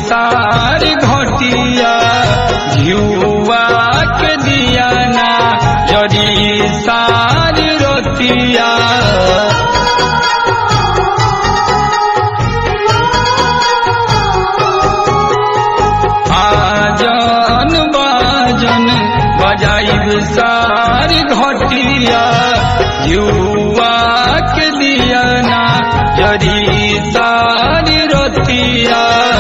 सार घटिया युवा के दिया ना जरी सार रोतिया आजन बाजन बजाइब सार घटिया युवा के दिया ना जरी सार रोतिया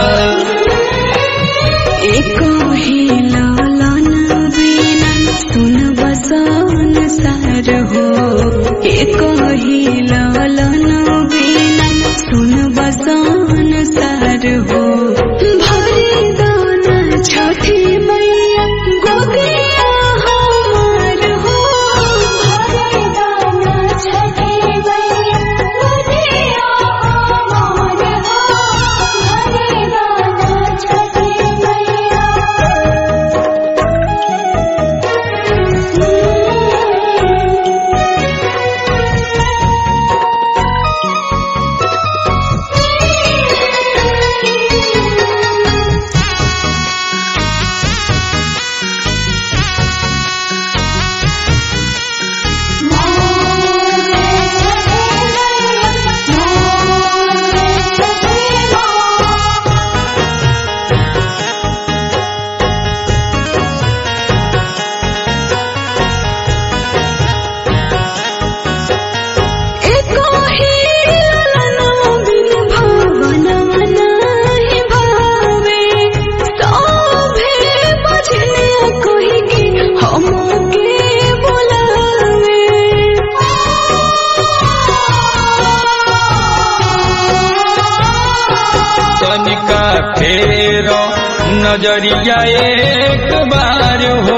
एको ही लालन बिना सुन बसन सार हो एको ही लालन बिना सुन बसन सार हो भरे दाना छठी मैया गोदिया हमार हो भरे दाना छठी मैया गोदिया हमार हो भरे दाना छठी तनिका फेरो नजरिया एक बार हो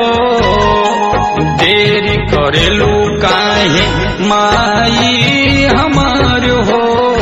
देरी करेलू काहे माई हमार हो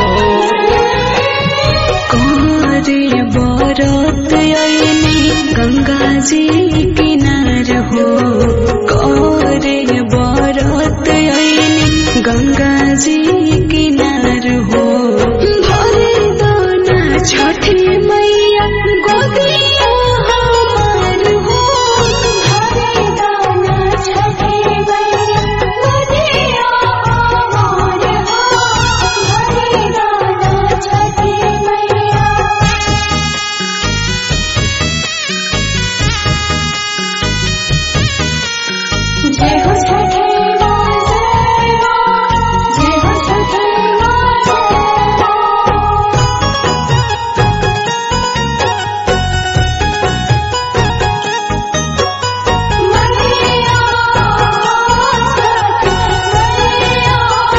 करे बरत आईनी गंगा जी किनार हो करे बरत आईनी गंगा जी किनार हो भरे दाना छठी मैया गोदिया हमार हो भरे दाना छठी मैया गोदिया हमार हो भरे दाना छठी मैया जय हो छठी माँ जय माँ जय हो छठी माँ जय मैया छठी मैया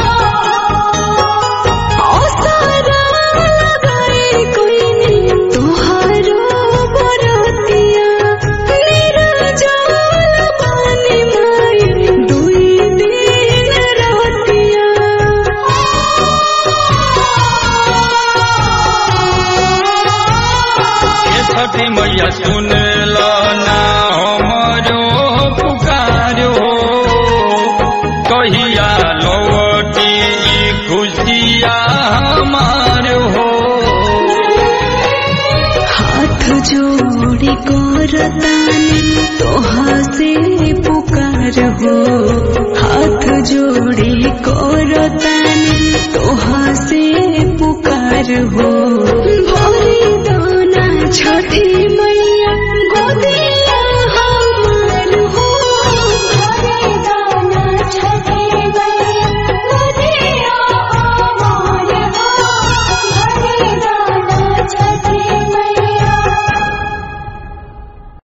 औसरा लगाए कोई नहीं तोहारो बरतिया मेरा जाल पानी माई दुई दिन रातिया ये छठी मैया सुन लो ना हमरो पुकार हो कहिया लौटी ई खुशिया हमार हो हाथ जोड़ी करतानी तोहा से पुकार हो हाथ जोड़ी करतानी तोहा से पुकार हो भरे दाना छठी